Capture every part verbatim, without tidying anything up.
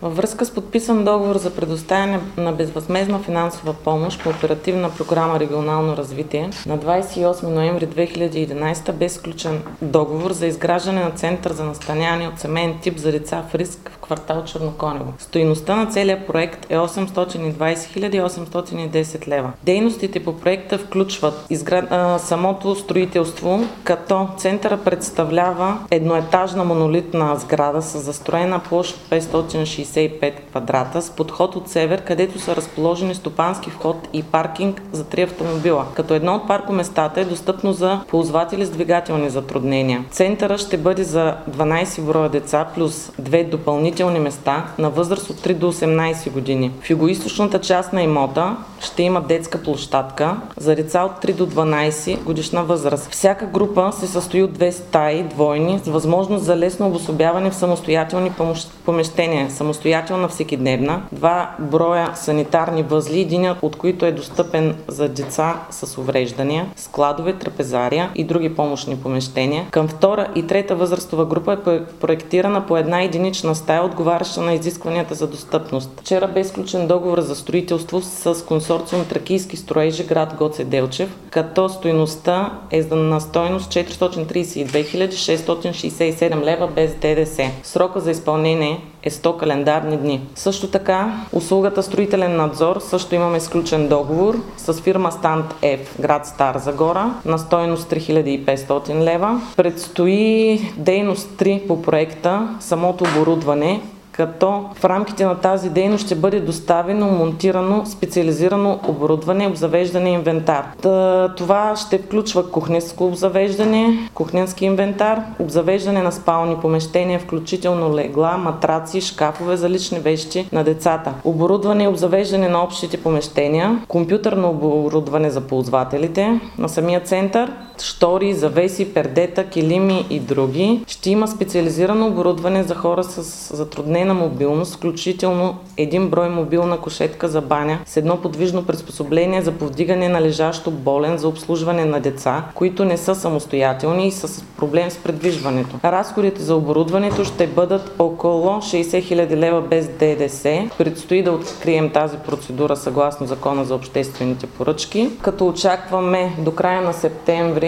Във връзка с подписан договор за предоставяне на безвъзмездна финансова помощ по Оперативна програма Регионално развитие на двадесет и осми ноември две хиляди и единадесета бе сключен договор за изграждане на център за настаняване от семейен тип за деца в риск в квартал Черноконево. Стойността на целия проект е осемстотин и двадесет хиляди осемстотин и десет лева. Дейностите по проекта включват изград... а, самото строителство, като центъра представлява едноетажна монолитна сграда с застроена площ петстотин шейсет и пет квадрата с подход от север, където са разположени стопански вход и паркинг за три автомобила, като едно от паркоместата е достъпно за ползватели с двигателни затруднения. Центъра ще бъде за дванадесет броя деца плюс две допълнителни места на възраст от три до осемнадесет години. В югоизточната част на имота ще има детска площадка за деца от три до дванадесет годишна възраст. Всяка група се състои от две стаи двойни с възможност за лесно обособяване в самостоятелни помещения, самостоятелна всекидневна, два броя санитарни възли, единият от които е достъпен за деца с увреждания, складове, трапезария и други помощни помещения. Към втора и трета възрастова група е проектирана по една единична стая, отговаряща на изискванията за достъпност. Вчера бе сключен договор за строителство с консорциум Тракийски строежи град Гоце Делчев, като стойността е на стойност четиристотин тридесет и две хиляди шестстотин шейсет и седем лева без ДДС. Срока за изпълнение е сто календарни дни. Също така, услугата строителен надзор също имаме сключен договор с фирма Стант Ф, град Стара Загора, на стойност три хиляди и петстотин лева. Предстои дейност три по проекта, самото оборудване, като в рамките на тази дейност ще бъде доставено, монтирано, специализирано оборудване, обзавеждане и инвентар. Това ще включва кухненско обзавеждане, кухненски инвентар, обзавеждане на спални помещения, включително легла, матраци, шкафове за лични вещи на децата, оборудване и обзавеждане на общите помещения, компютърно оборудване за ползвателите на самия център, штори, завеси, пердета, килими и други. Ще има специализирано оборудване за хора с затруднена мобилност, включително един брой мобилна кушетка за баня с едно подвижно приспособление за повдигане на лежащо болен за обслужване на деца, които не са самостоятелни и са с проблем с предвижването. Разходите за оборудването ще бъдат около шейсет хиляди лева без ДДС. Предстои да открием тази процедура съгласно Закона за обществените поръчки, като очакваме до края на септември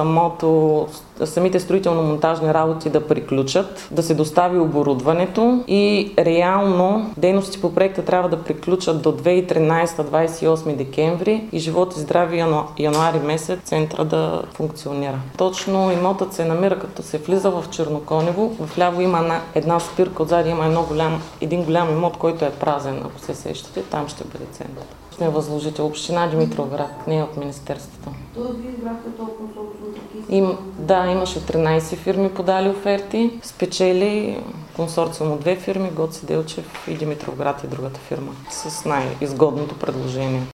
самото самите строително-монтажни работи да приключат, да се достави оборудването и реално дейности по проекта трябва да приключат до две хиляди и тринадесета двадесет и осми декември и живот и здраве януари, януари месец центъра да функционира. Точно имотът се намира, като се влиза в Черноконево. Вляво има една, една спирка, отзади има едно голям, един голям имот, който е празен, ако се сещате, там ще бъде център. Сме възложител община Димитровград, не от Министерството. Тоест вие избрахте толкова консорциум Тракийски? Им, да, имаше тринадесет фирми подали оферти, спечели консорциум от две фирми, Гоце Делчев и Димитровград е другата фирма, с най-изгодното предложение.